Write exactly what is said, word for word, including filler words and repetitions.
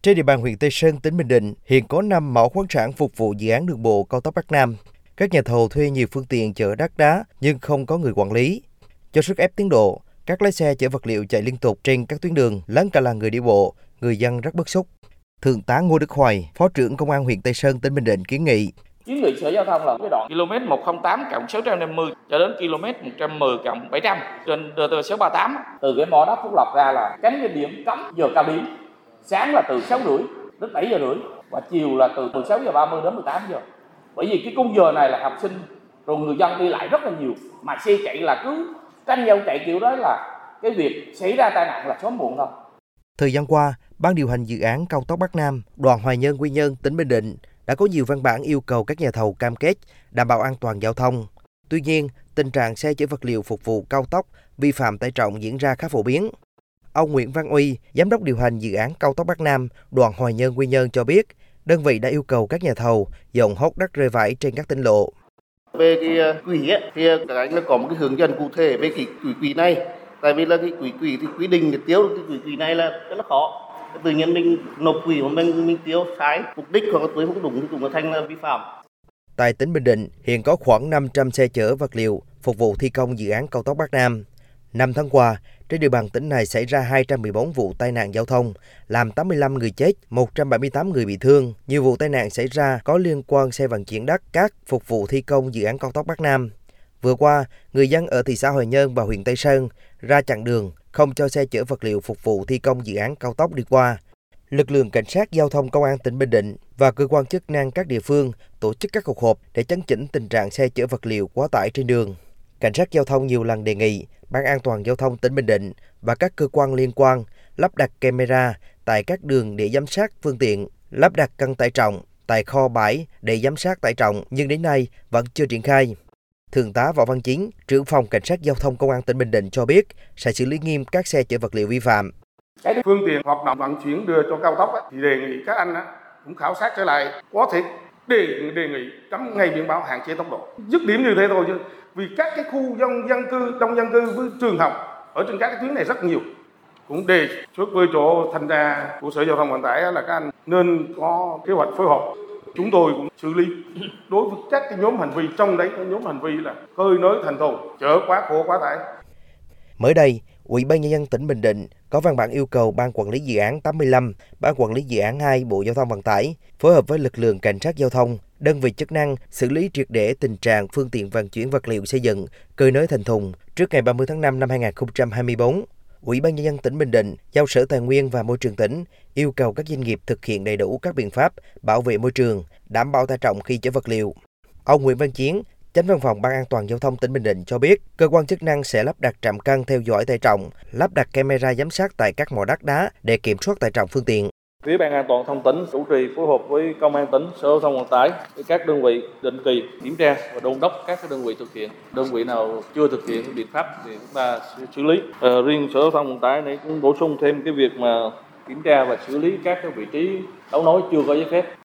Trên địa bàn huyện Tây Sơn, tỉnh Bình Định, hiện có năm mỏ khoáng sản phục vụ dự án đường bộ cao tốc Bắc Nam. Các nhà thầu thuê nhiều phương tiện chở đất đá nhưng không có người quản lý. Do sức ép tiến độ, các lái xe chở vật liệu chạy liên tục trên các tuyến đường, lấn cả làn người đi bộ, người dân rất bức xúc. Thượng tá Ngô Đức Hoài, Phó trưởng Công an huyện Tây Sơn, tỉnh Bình Định kiến nghị. Kiến nghị Sở Giao thông là cái đoạn km một không tám cộng sáu trăm năm mươi cho đến km một trăm mười cộng bảy trăm trên đê tê sáu ba tám. Từ cái mỏ đất Phúc Lộc ra là tránh cái điểm cấm giờ cao điểm. Sáng là từ sáu rưỡi đến bảy giờ rưỡi và chiều là từ mười sáu giờ ba mươi đến mười tám giờ. Bởi vì cái khung giờ này là học sinh rồi người dân đi lại rất là nhiều, mà xe chạy là cứ tranh nhau chạy kiểu đó là cái việc xảy ra tai nạn là sớm muộn thôi. Thời gian qua, Ban điều hành dự án cao tốc Bắc Nam, đoạn Hoài Nhơn - Quy Nhơn, tỉnh Bình Định đã có nhiều văn bản yêu cầu các nhà thầu cam kết đảm bảo an toàn giao thông. Tuy nhiên, tình trạng xe chở vật liệu phục vụ cao tốc vi phạm tải trọng diễn ra khá phổ biến. Ông Nguyễn Văn Uy, Giám đốc điều hành dự án cao tốc Bắc Nam, đoạn Hoài Nhơn - Quy Nhơn cho biết, đơn vị đã yêu cầu các nhà thầu dọn hốt đất rơi vãi trên các tỉnh lộ. Về cái quỹ ấy, thì các anh là có một cái hướng dẫn cụ thể về cái quỹ quỹ này. Tại vì là cái quỹ quỹ thì quy định cái tiêu cái quỹ quỹ này là rất là khó. Tự nhiên mình nộp quỹ mà mình mình tiêu sai mục đích hoặc là túi không đúng thì cũng là thành là vi phạm. Tại tỉnh Bình Định, hiện có khoảng năm trăm xe chở vật liệu phục vụ thi công dự án cao tốc Bắc Nam. Năm tháng qua, trên địa bàn tỉnh này xảy ra hai trăm mười bốn vụ tai nạn giao thông, làm tám mươi lăm người chết, một trăm bảy mươi tám người bị thương. Nhiều vụ tai nạn xảy ra có liên quan xe vận chuyển đất cát phục vụ thi công dự án cao tốc Bắc Nam. Vừa qua, người dân ở thị xã Hoài Nhơn và huyện Tây Sơn ra chặn đường, không cho xe chở vật liệu phục vụ thi công dự án cao tốc đi qua. Lực lượng cảnh sát giao thông công an tỉnh Bình Định và cơ quan chức năng các địa phương tổ chức các cuộc họp để chấn chỉnh tình trạng xe chở vật liệu quá tải trên đường. Cảnh sát giao thông nhiều lần đề nghị Ban An toàn giao thông tỉnh Bình Định và các cơ quan liên quan lắp đặt camera tại các đường để giám sát phương tiện, lắp đặt cân tải trọng tại kho bãi để giám sát tải trọng nhưng đến nay vẫn chưa triển khai. Thượng tá Võ Văn Chiến, trưởng phòng Cảnh sát giao thông công an tỉnh Bình Định cho biết sẽ xử lý nghiêm các xe chở vật liệu vi phạm. Cái phương tiện hoạt động vận chuyển đưa cho cao tốc á, thì đề nghị các anh á, cũng khảo sát trở lại, có thể đề đề nghị cắm ngay biển báo hạn chế tốc độ. Dứt điểm như thế thôi chứ, vì các cái khu dân dân cư, đông dân cư với trường học ở trên các cái tuyến này rất nhiều. Cũng đề xuất với chỗ thanh tra của Sở Giao thông Vận tải là các anh nên có kế hoạch phối hợp. Chúng tôi cũng xử lý đối với các cái nhóm hành vi, trong đấy có nhóm hành vi là cơi nới thành thùng, chở quá khổ quá tải. Mới đây, Ủy ban Nhân dân tỉnh Bình Định có văn bản yêu cầu Ban Quản lý Dự án tám mươi lăm, Ban Quản lý Dự án hai Bộ Giao thông Vận tải phối hợp với lực lượng cảnh sát giao thông, đơn vị chức năng xử lý triệt để tình trạng phương tiện vận chuyển vật liệu xây dựng cơi nới thành thùng trước ngày ba mươi tháng năm năm hai nghìn không trăm hai mươi tư. Ủy ban Nhân dân tỉnh Bình Định giao Sở Tài nguyên và Môi trường tỉnh yêu cầu các doanh nghiệp thực hiện đầy đủ các biện pháp bảo vệ môi trường, đảm bảo tải trọng khi chở vật liệu. Ông Nguyễn Văn Chiến, Chánh văn phòng Ban An toàn giao thông tỉnh Bình Định cho biết, cơ quan chức năng sẽ lắp đặt trạm cân theo dõi tải trọng, lắp đặt camera giám sát tại các mỏ đất đá để kiểm soát tải trọng phương tiện. Phía Ban An toàn thông tỉnh chủ trì phối hợp với Công an tỉnh, Sở Giao thông Vận tải, các đơn vị định kỳ kiểm tra và đôn đốc các đơn vị thực hiện. Đơn vị nào chưa thực hiện biện pháp thì chúng ta sẽ xử lý. À, riêng Sở Giao thông Vận tải này cũng bổ sung thêm cái việc mà kiểm tra và xử lý các cái vị trí đấu nối chưa có giấy phép.